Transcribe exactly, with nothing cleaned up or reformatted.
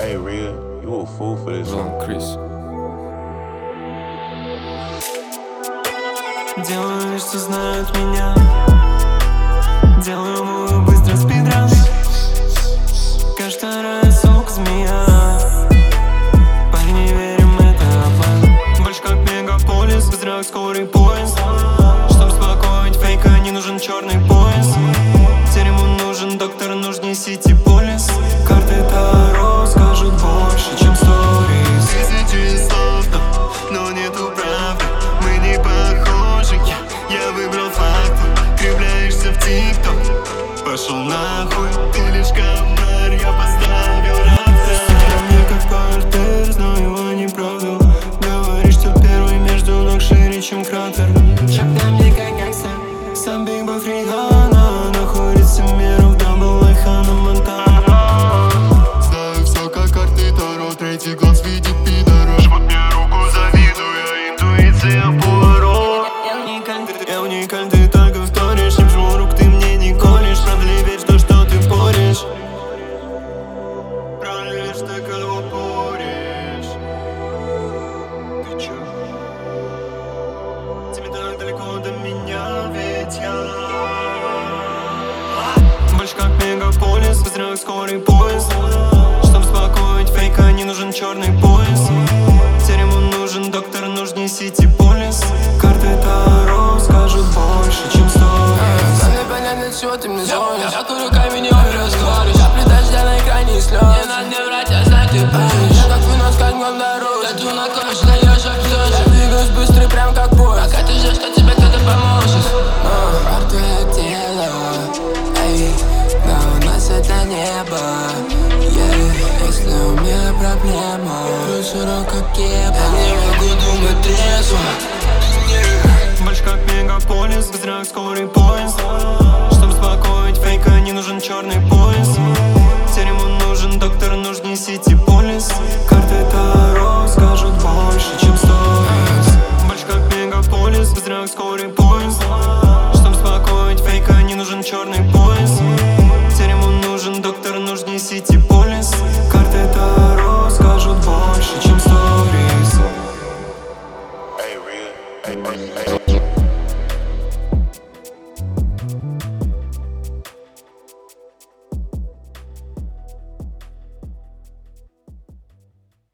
ain't real. You a fool for this one. Chris. Делаю вид, что знают меня. Делаю мой быстро спидран. Каждый раз сука змея. Парень, не верим, это обман. Больше как мегаполис, зрак скорый поезд. Чтоб успокоить фейка, не нужен черный пояс. Теперь ему нужен доктор, нужнее сити-полис. Карты Таро скажут больше, чем сторис. Тысячи слов, но нету правды. Мы не похожи, я, я выбрал факты. Кривляешься в тик-ток, пошел нахуй. Ты лишь комар, я поставил рапта. Мне как партер, знаю, его неправду. Говоришь, что первый между ног шире, чем кратер. Шагдай мне как гангстер, сам Биг Бог Рихана. Находится мир в дабл лайк Ханна Монтана. Знаю все, как карты Таро. Третий глаз видит пидора. Жмут мне руку, завидуя, интуиция Пуаро. Я уникаль, я уникаль, ты только вторишь. Не жму рук, ты мне не колешь. Правда ли веришь в то, что ты поришь? Правда ли, что ты кого поришь? Ты чё? Тебе так далеко до меня, ведь я больше как мегаполис, зрак скорый поезд. Чтоб успокоить фейка, не нужен черный пояс. Теперь ему нужен доктор, нужнее сити-полис. Карты Таро скажут больше, чем сторис. Сам непонятно, чего ты мне звонишь. Я курю камень, не разговариваешь. Я при дождя на экране слез. Не надо мне врать, я знаю, ты помнишь. Я как вынос, как гон дорог. Тату на коже, даешь обзор. Я двигаюсь быстро, прям как поезд. Пока ты ждешь, что тебе кто-то поможет. Мертвое тело, эй, да у нас это небо. Если у меня проблема, плюс урок как кепа. Я не могу думать трезво.